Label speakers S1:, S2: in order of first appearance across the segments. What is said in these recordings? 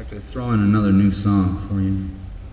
S1: like to throw in another new song for you.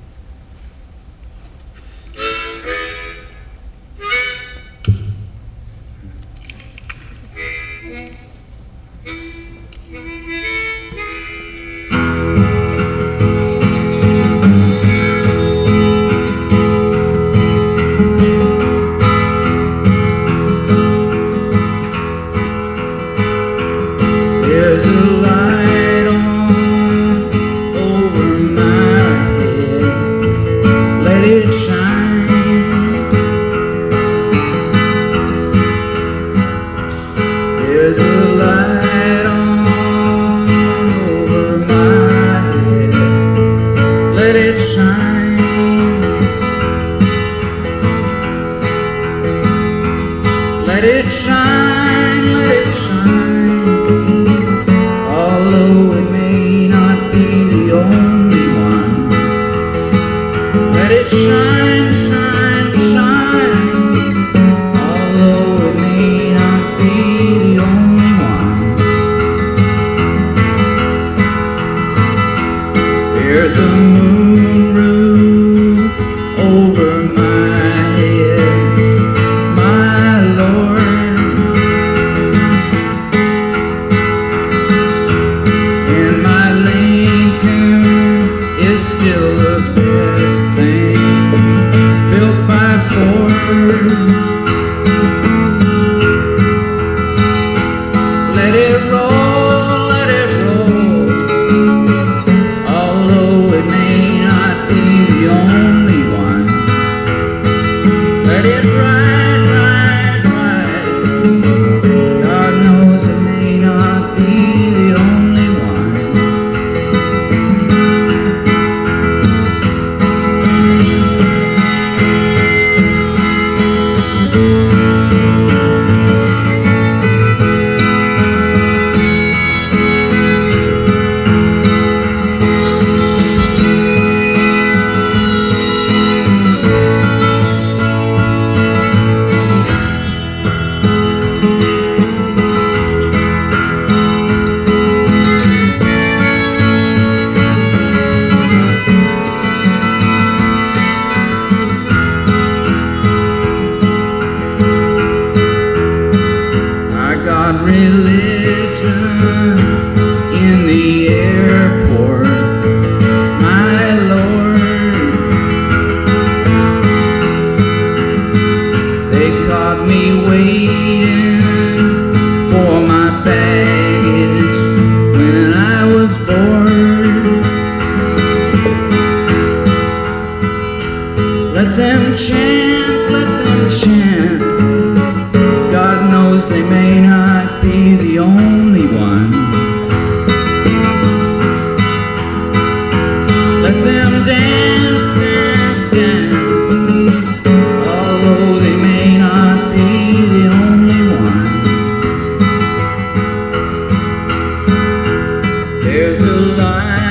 S1: There's a light on over my head. Let it shine. There's a light on over my head. Let it shine. Let it shine. Let it shine. Although it may not be the only one, let it shine, shine, shine. Although it may not be the only one, there's a moon roof over my head, my Lord. And my Lincoln is still the best thing built by Ford. Let it roll, let it roll. Although it may not be the only one, let it ride, ride, ride. God knows it may not be the only one. I got religion in the airport, my Lord. They caught me waiting for my baggage when I was bored. Let them chant, let them chant. God knows they may not be the only one. Let them dance, dance, dance. Although they may not be the only one. There's a light